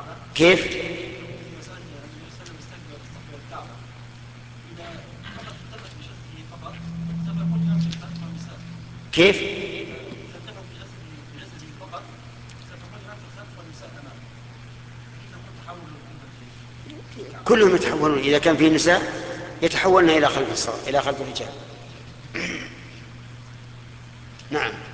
كيف؟ كيف؟ كلهم يتحولون إذا كان فيه نساء، يتحولن إلى خلف الرجال. نعم.